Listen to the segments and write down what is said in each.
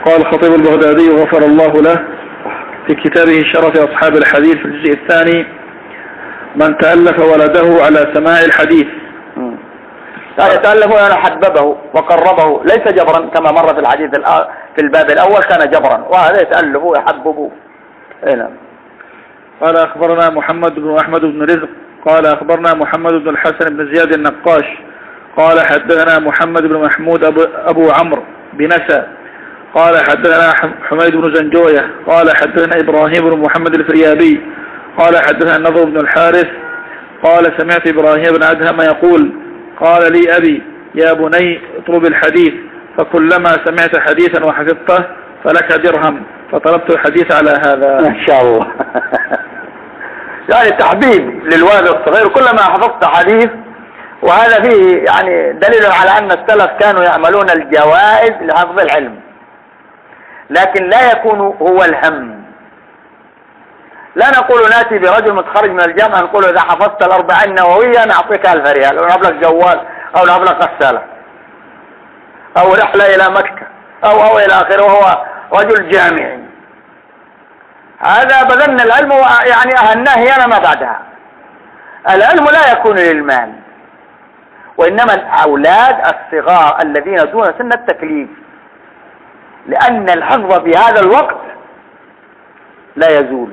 قال الخطيب البغدادي غفر الله له في كتابه شرف أصحاب الحديث في الجزء الثاني: من تألف ولده على سماع الحديث. يتألف أنا حببه وقربه، ليس جبرا كما مر في الحديث في الباب الأول كان جبرا، وهذا يتألف ويحببه. نعم. قال أخبرنا محمد بن أحمد بن رزق قال أخبرنا محمد بن الحسن بن زياد النقاش قال حدثنا محمد بن محمود أبو عمرو بنسا قال حدثنا حميد بن زنجوية قال حدثنا إبراهيم بن محمد الفريابي قال حدثنا النضر بن الحارث قال سمعت إبراهيم بن أدهم يقول: قال لي أبي: يا بني اطلب الحديث، فكلما سمعت حديثا وحفظته فلك درهم، فطلبت الحديث على هذا. ما شاء الله. يعني تحبيب للولد الصغير، كلما حفظت حديث، وهذا فيه يعني دليل على أن السلف كانوا يعملون الجوائز لحفظ العلم، لكن لا يكون هو الهم. لا نقول ناتي برجل متخرج من الجامعة نقول إذا حفظت ال40 نووية نعطيك 1000 ريال، أو نعطيك جوال، أو نعطيك غسالة، أو رحلة إلى مكة، أو إلى آخره، وهو رجل جامعي. هذا بذلنا العلم، يعني أهلناه هنا ما بعدها. العلم لا يكون للمال، وإنما الأولاد الصغار الذين دون سن التكليف، لأن الحفظ في هذا الوقت لا يزول،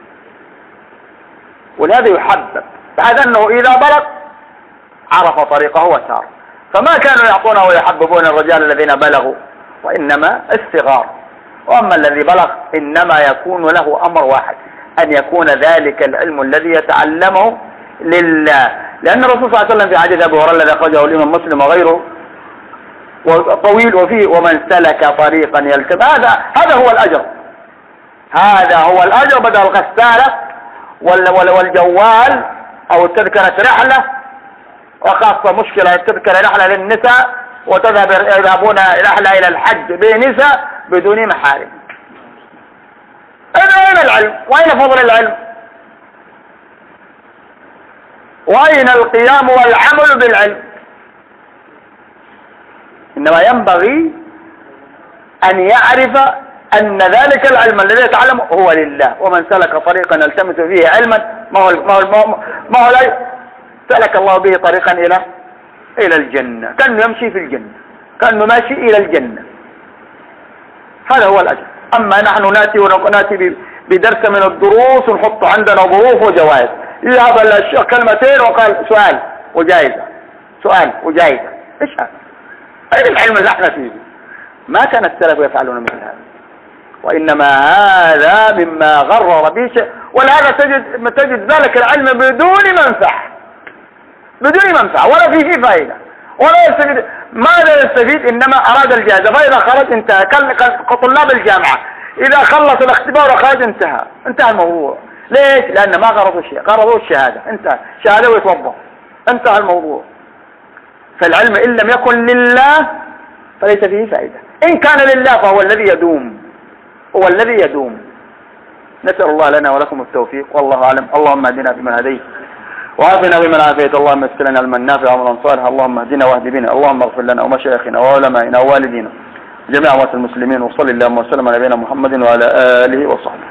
ولهذا يحبب، بعد أنه إذا بلغ عرف طريقه وسار. فما كانوا يعطونه ويحببون الرجال الذين بلغوا، وإنما الصغار. وأما الذي بلغ إنما يكون له أمر واحد: أن يكون ذلك العلم الذي يتعلمه لله. لأن الرسول صلى الله عليه وسلم في حديث أبي هريرة الذي أخرجه الإمام مسلم وغيره وطويل وفيه: ومن سلك طريقا يلتمس، هذا هو الأجر، هذا هو الأجر، بدل الغسالة والجوال أو تذكرة رحلة، وخاصة مشكلة تذكر رحلة للنساء يذهبون رحلة إلى الحج بنساء بدون محارم. أين العلم؟ وأين فضل العلم؟ وأين القيام والعمل بالعلم؟ إنما ينبغي أن يعرف أن ذلك العلم الذي يتعلمه هو لله. ومن سلك طريقا يلتمس فيه علما ما هو سلك الله به طريقا إلى الجنة، كأنه يمشي في الجنة، كأنه ماشي إلى الجنة. هذا هو الأجر. أما نحن نأتي بدرس من الدروس ونحط عندنا ظروف وجوائز، يذهب الشيخ كلمتين وقال سؤال وجائزة، سؤال وجائزة. إيش هذا؟ أين العلم اللي احنا فيه؟ ما كان السلف يفعلون مثل هذا، وإنما هذا مما غرر به شيء. ولهذا تجد ذلك العلم بدون ولا فيه فائدة ولا يستفيد. ماذا يستفيد؟ إنما أراد الجائزة، فإذا خرج انتهى. كطلاب الجامعة إذا خلص الاختبار وخرج انتهى الموضوع. ليش؟ لأن ما غرضوا شيء، غرضوا الشهادة، انتهى شهادة ويتوظف، انتهى الموضوع. فالعلم إن لم يكن لله فليس فيه فائدة، إن كان لله فهو الذي يدوم، هو الذي يدوم. نسأل الله لنا ولكم التوفيق، والله أعلم. اللهم اهدنا فيمن هديت، وعافنا بمن عافيت، اللهم يسر لنا علما نافعا وعملا صالحا، اللهم اهدنا واهد بنا، اللهم اغفر لنا ومشايخنا وعلمائنا ووالدينا جميع اموات المسلمين، وصلى اللهم وسلم على نبينا محمد وعلى اله وصحبه.